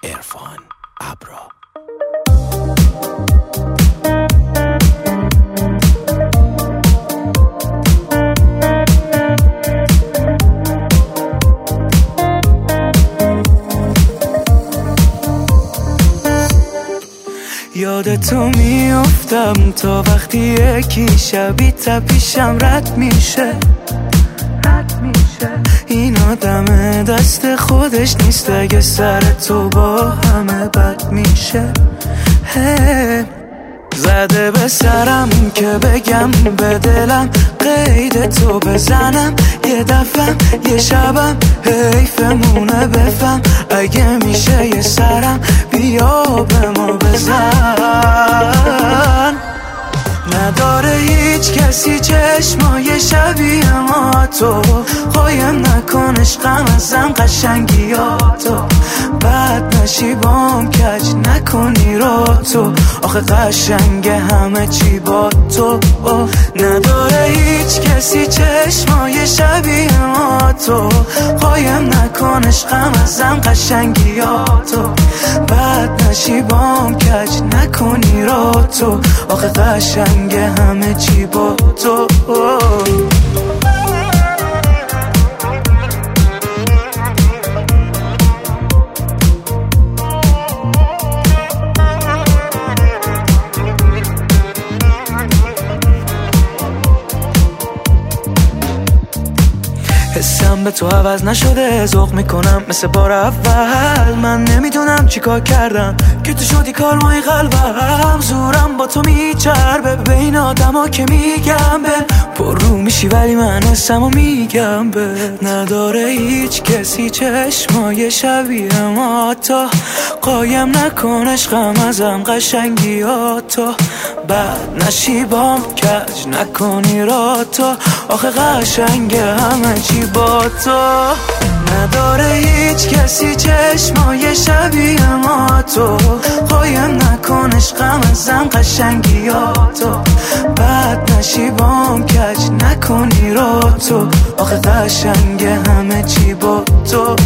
عرفان ابرا. یادتو میافتم تا وقتی یکی شبی پیشم رد میشه. این آدم دست خودش نیست، اگه سر تو با همه بد میشه. زده به سرم که بگم به دلم قید تو بزنم، یه دفعه یه شبم حیفمونه بفهم. اگه میشه یه سرم بیا به ما بزن. نداره هیچ کسی چشمای شبیه ما تو، قایم نکن عشقم ازم قشنگیاتو. بد نشی بام کج نکنی رو تو، آخه قشنگ همه چی با تو. نداره هیچ کسی چشمای شبیه ما تو، قایم نکن عشقم ازم قشنگیاتو. بد نشی بام کج نکنی رو تو، آخه قشنگ همه چی با تو. حسم به تو عوض نشده، ذوق میکنم مثل بار اول. من نمیدونم چیکار کردم که تو شدی کارمای قلبم. زورم با تو میچربه بین آدما که میگم به پر رو میشی، ولی من حسم و میگم به. نداره هیچ کسی چشمای شبیه ما تو، قایم نکن عشقم ازم قشنگیاتو. بد نشی بام کج نکنی را تو، آخه قشنگ همه چی با تو. نداره هیچ کسی چشمای شبیه ما تو، قایم نکن عشقم ازم قشنگیاتو. بد نشی بام کج نکنی را تو، آخه قشنگ همه چی با تو.